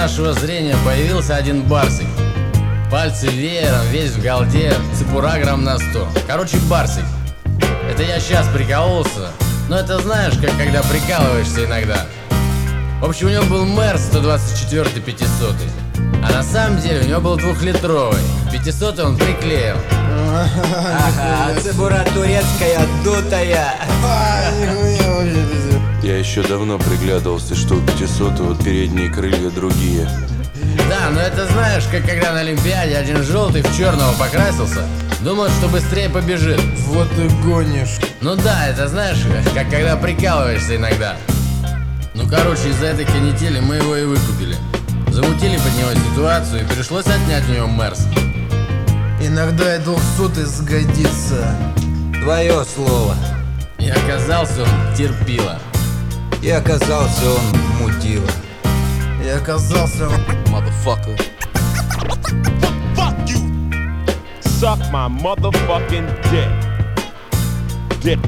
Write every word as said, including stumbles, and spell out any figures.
нашего зрения появился один барсик. Пальцы веером, весь в голде, цепура грамм на сто. Короче, барсик. Это я сейчас прикололся, но это знаешь, как когда прикалываешься иногда. В общем, у него был Мерс сто двадцать четыре пятисотый, а на самом деле у него был двухлитровый. пятисотый он приклеил. Ага, цепура турецкая, дутая. Я еще давно приглядывался, что у пятисотого передние крылья другие. Да, но это знаешь, как когда на Олимпиаде один желтый в черного покрасился, думает, что быстрее побежит. Вот и гонишь. Ну да, это знаешь, как когда прикалываешься иногда. Ну короче, из-за этой канители мы его и выкупили. Замутили под него ситуацию и пришлось отнять у него Мерс. Иногда и двухсотый сгодится. Твое слово. И оказался он терпила. И оказался он мудила. И оказался он... Motherfucker. Fuck you. Suck my motherfucking dick. Dick.